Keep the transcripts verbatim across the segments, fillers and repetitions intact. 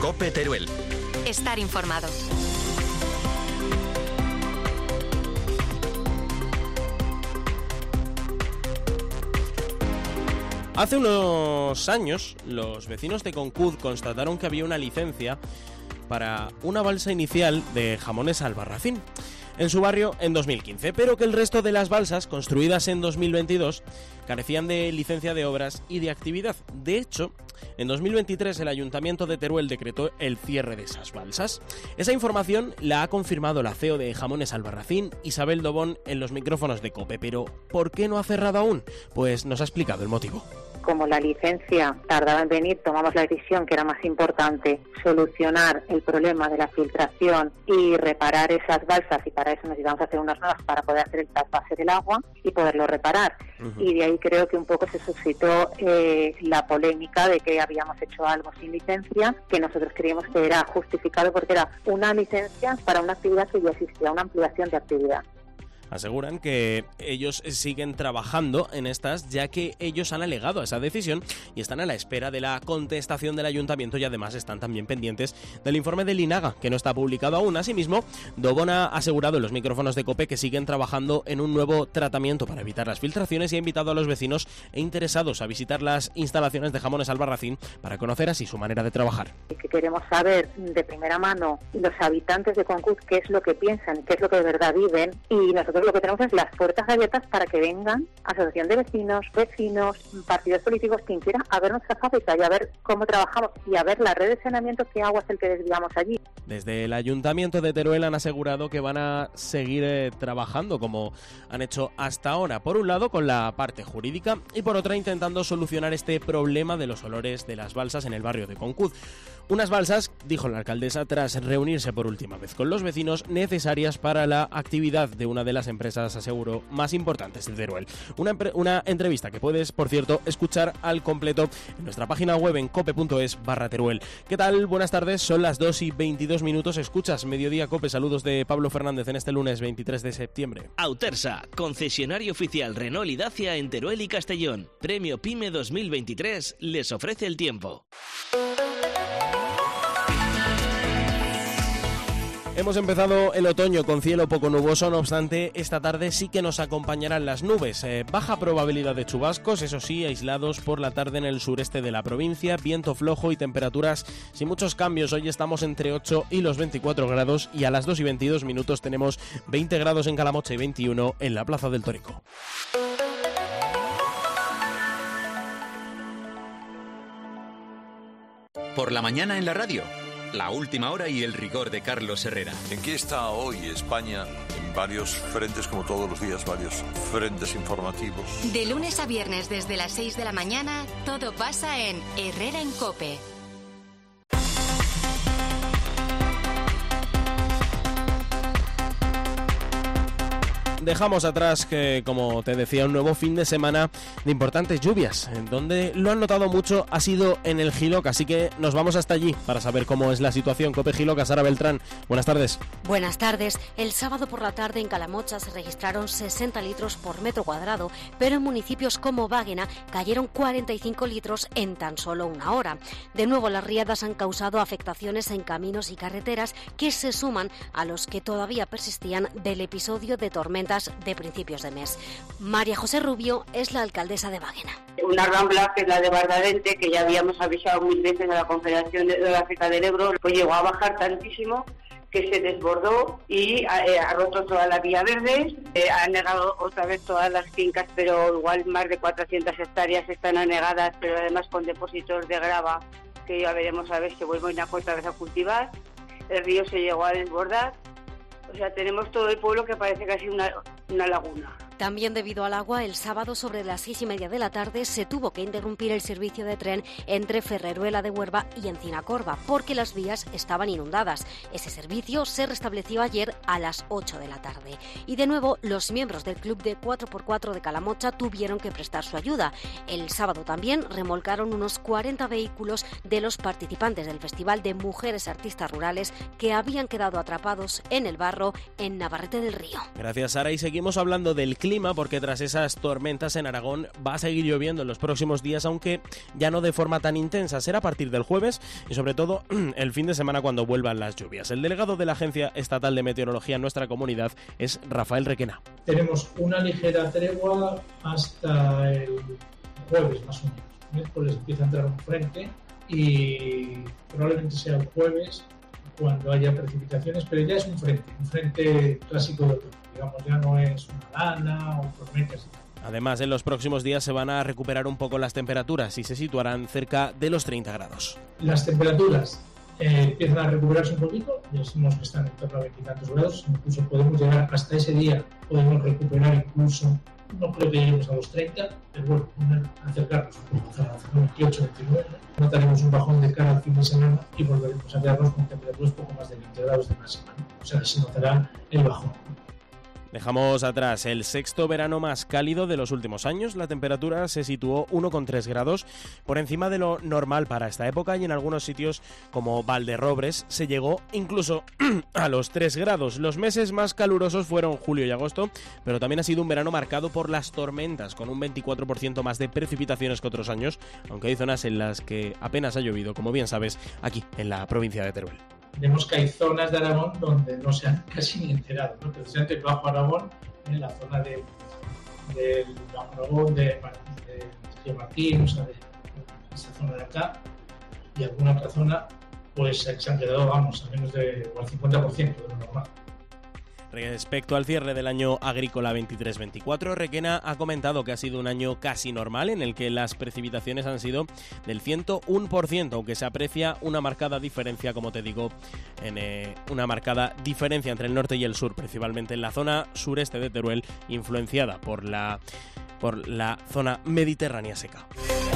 COPE Teruel. Estar informado. Hace unos años, los vecinos de Concud constataron que había una licencia para una balsa inicial de jamones Albarracín en su barrio en dos mil quince, pero que el resto de las balsas construidas en dos mil veintidós carecían de licencia de obras y de actividad. De hecho, en dos mil veintitrés el Ayuntamiento de Teruel decretó el cierre de esas balsas. Esa información la ha confirmado la C E O de Jamones Albarracín, Isabel Dobón, en los micrófonos de COPE. Pero ¿por qué no ha cerrado aún? Pues nos ha explicado el motivo. Como la licencia tardaba en venir, tomamos la decisión que era más importante solucionar el problema de la filtración y reparar esas balsas, y para eso necesitamos hacer unas nuevas para poder hacer el trasvase del agua y poderlo reparar. Uh-huh. Y de ahí creo que un poco se suscitó eh, la polémica de que habíamos hecho algo sin licencia, que nosotros creíamos que era justificado porque era una licencia para una actividad que ya existía, una ampliación de actividad. Aseguran que ellos siguen trabajando en estas, ya que ellos han alegado a esa decisión y están a la espera de la contestación del ayuntamiento, y además están también pendientes del informe del INAGA, que no está publicado aún. Asimismo, Dobón ha asegurado en los micrófonos de COPE que siguen trabajando en un nuevo tratamiento para evitar las filtraciones y ha invitado a los vecinos e interesados a visitar las instalaciones de Jamones Albarracín para conocer así su manera de trabajar. Que queremos saber de primera mano los habitantes de Concud qué es lo que piensan, qué es lo que de verdad viven, y nosotros lo que tenemos es las puertas abiertas para que vengan asociación de vecinos, vecinos, partidos políticos, quien quiera, a ver nuestra fábrica y a ver cómo trabajamos y a ver la red de saneamiento, qué agua es el que desviamos allí. Desde el Ayuntamiento de Teruel han asegurado que van a seguir eh, trabajando como han hecho hasta ahora, por un lado con la parte jurídica y por otra intentando solucionar este problema de los olores de las balsas en el barrio de Concud. Unas balsas, dijo la alcaldesa tras reunirse por última vez con los vecinos, necesarias para la actividad de una de las empresas, aseguró, más importantes de Teruel. Una, una entrevista que puedes, por cierto, escuchar al completo en nuestra página web en cope.es barra Teruel. ¿Qué tal? Buenas tardes, son las dos y veintidós minutos, escuchas Mediodía Cope. Saludos de Pablo Fernández en este lunes veintitrés de septiembre. Autersa, concesionario oficial Renault y Dacia en Teruel y Castellón. Premio PYME dos mil veintitrés les ofrece el tiempo. Hemos empezado el otoño con cielo poco nuboso, no obstante, esta tarde sí que nos acompañarán las nubes. Eh, baja probabilidad de chubascos, eso sí, aislados por la tarde en el sureste de la provincia, viento flojo y temperaturas sin muchos cambios. Hoy estamos entre ocho y los veinticuatro grados y a las dos y veintidós minutos tenemos veinte grados en Calamocha y veintiuno en la Plaza del Tórico. Por la mañana en la radio. La última hora y el rigor de Carlos Herrera. ¿En qué está hoy España? En varios frentes, como todos los días, varios frentes informativos. De lunes a viernes desde las seis de la mañana, todo pasa en Herrera en COPE. Dejamos atrás, que, como te decía, un nuevo fin de semana de importantes lluvias. En donde lo han notado mucho ha sido en el Jiloca, así que nos vamos hasta allí para saber cómo es la situación. COPE Jiloca, Sara Beltrán, buenas tardes. Buenas tardes. El sábado por la tarde en Calamocha se registraron sesenta litros por metro cuadrado, pero en municipios como Báguena cayeron cuarenta y cinco litros en tan solo una hora. De nuevo, las riadas han causado afectaciones en caminos y carreteras que se suman a los que todavía persistían del episodio de tormentas de principios de mes. María José Rubio es la alcaldesa de Báguena. Una rambla, que es la de Bardadente, que ya habíamos avisado mil veces a la Confederación de la África del Ebro, pues llegó a bajar tantísimo que se desbordó y ha, eh, ha roto toda la vía verde, eh, ha anegado otra vez todas las fincas, pero igual más de cuatrocientas hectáreas están anegadas, pero además con depósitos de grava, que ya veremos a ver si vuelven a otra vez a cultivar. El río se llegó a desbordar. O sea, tenemos todo el pueblo que parece casi una, una laguna. También debido al agua, el sábado sobre las seis y media de la tarde se tuvo que interrumpir el servicio de tren entre Ferreruela de Huerva y Encinacorva porque las vías estaban inundadas. Ese servicio se restableció ayer a las ocho de la tarde. Y de nuevo, los miembros del Club de cuatro por cuatro de Calamocha tuvieron que prestar su ayuda. El sábado también remolcaron unos cuarenta vehículos de los participantes del Festival de Mujeres Artistas Rurales que habían quedado atrapados en el barro en Navarrete del Río. Gracias, Sara. Y seguimos hablando del clima, porque tras esas tormentas en Aragón va a seguir lloviendo en los próximos días, aunque ya no de forma tan intensa. Será a partir del jueves y sobre todo el fin de semana cuando vuelvan las lluvias. El delegado de la Agencia Estatal de Meteorología en nuestra comunidad es Rafael Requena. Tenemos una ligera tregua hasta el jueves más o menos. Miércoles empieza a entrar un frente y probablemente sea el jueves cuando haya precipitaciones, pero ya es un frente, un frente clásico de otoño, digamos, ya no es una lana o tormentas. Además, en los próximos días se van a recuperar un poco las temperaturas y se situarán cerca de los treinta grados. Las temperaturas eh, empiezan a recuperarse un poquito, ya decimos que están en torno a veintitantos grados, incluso podemos llegar hasta ese día, podemos recuperar incluso, no creo que lleguemos a los treinta, pero bueno, acercarnos a veintiocho, veintinueve, notaremos un bajón de cara al fin de semana y volveremos a quedarnos con temperaturas poco más de veinte grados de máxima, ¿no? O sea, se notará el bajón. Dejamos atrás el sexto verano más cálido de los últimos años. La temperatura se situó uno coma tres grados por encima de lo normal para esta época y en algunos sitios como Valderrobres se llegó incluso a los tres grados. Los meses más calurosos fueron julio y agosto, pero también ha sido un verano marcado por las tormentas, con un veinticuatro por ciento más de precipitaciones que otros años, aunque hay zonas en las que apenas ha llovido, como bien sabes, aquí en la provincia de Teruel. Vemos que hay zonas de Aragón donde no se han casi ni enterado, ¿no? Precisamente el Bajo Aragón, en la zona de, del Bajo Aragón, de, de Río Martín, o sea, de esa zona de acá, y alguna otra zona, pues se han quedado, vamos, a menos de o al cincuenta por ciento de lo normal. Respecto al cierre del año agrícola veintitrés veinticuatro, Requena ha comentado que ha sido un año casi normal en el que las precipitaciones han sido del ciento uno por ciento, aunque se aprecia una marcada diferencia, como te digo, en eh, una marcada diferencia entre el norte y el sur, principalmente en la zona sureste de Teruel, influenciada por la, por la zona mediterránea seca.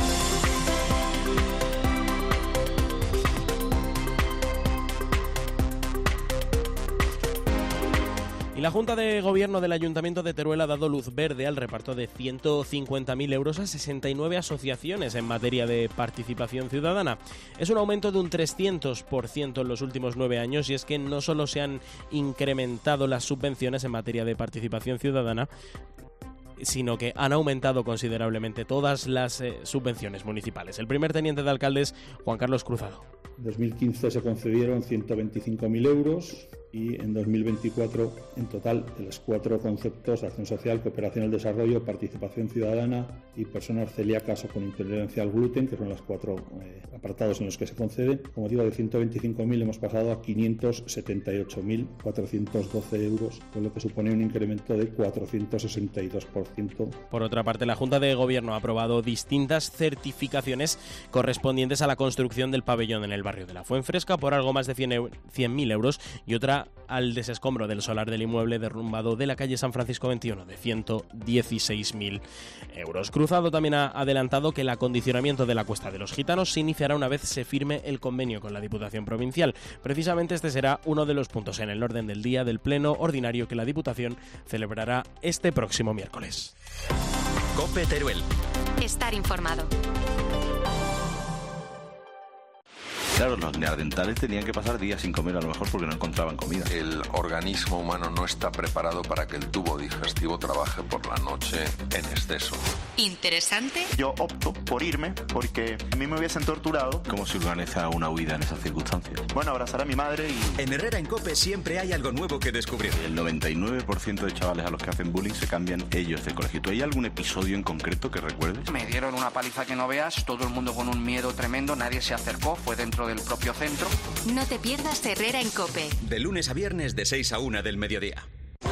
Y la Junta de Gobierno del Ayuntamiento de Teruel ha dado luz verde al reparto de ciento cincuenta mil euros a sesenta y nueve asociaciones en materia de participación ciudadana. Es un aumento de un trescientos por ciento en los últimos nueve años y es que no solo se han incrementado las subvenciones en materia de participación ciudadana, sino que han aumentado considerablemente todas las eh, subvenciones municipales. El primer teniente de alcalde es Juan Carlos Cruzado. En dos mil quince se concedieron ciento veinticinco mil euros y en dos mil veinticuatro en total de los cuatro conceptos: acción social, cooperación al desarrollo, participación ciudadana y personas celíacas o con intolerancia al gluten, que son los cuatro eh, apartados en los que se concede. Como digo, de ciento veinticinco mil hemos pasado a quinientos setenta y ocho mil cuatrocientos doce euros, con lo que supone un incremento de cuatrocientos sesenta y dos por ciento. Por otra parte, la Junta de Gobierno ha aprobado distintas certificaciones correspondientes a la construcción del pabellón en el barrio de la Fuenfresca por algo más de cien mil euros y otra al desescombro del solar del inmueble derrumbado de la calle San Francisco veintiuno de ciento dieciséis mil euros. Cruzado también ha adelantado que el acondicionamiento de la Cuesta de los Gitanos se iniciará una vez se firme el convenio con la Diputación Provincial. Precisamente este será uno de los puntos en el orden del día del pleno ordinario que la Diputación celebrará este próximo miércoles. COPE Teruel. Estar informado. Claro, los neandertales tenían que pasar días sin comer a lo mejor porque no encontraban comida. El organismo humano no está preparado para que el tubo digestivo trabaje por la noche en exceso. ¿Interesante? Yo opto por irme porque a mí me hubiesen torturado. ¿Cómo se organiza una huida en esas circunstancias? Bueno, abrazar a mi madre y... En Herrera en COPE siempre hay algo nuevo que descubrir. El noventa y nueve por ciento de chavales a los que hacen bullying se cambian ellos de colegio. ¿Tú hay algún episodio en concreto que recuerdes? Me dieron una paliza que no veas, todo el mundo con un miedo tremendo, nadie se acercó, fue dentro del propio centro. No te pierdas Herrera en COPE. De lunes a viernes de seis a una del mediodía.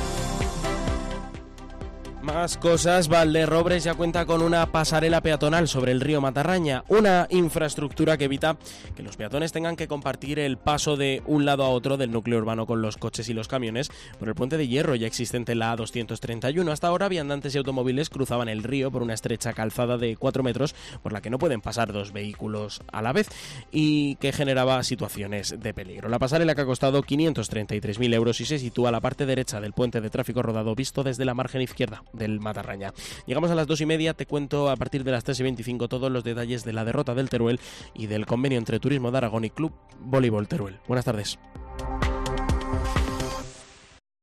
Más cosas. Valderrobres ya cuenta con una pasarela peatonal sobre el río Matarraña, una infraestructura que evita que los peatones tengan que compartir el paso de un lado a otro del núcleo urbano con los coches y los camiones por el puente de hierro ya existente en la A doscientos treinta y uno. Hasta ahora viandantes y automóviles cruzaban el río por una estrecha calzada de cuatro metros por la que no pueden pasar dos vehículos a la vez y que generaba situaciones de peligro. La pasarela, que ha costado quinientos treinta y tres mil euros y se sitúa a la parte derecha del puente de tráfico rodado visto desde la margen izquierda del Matarraña. Llegamos a las dos y media, te cuento a partir de las tres y veinticinco todos los detalles de la derrota del Teruel y del convenio entre Turismo de Aragón y Club Voleibol Teruel. Buenas tardes.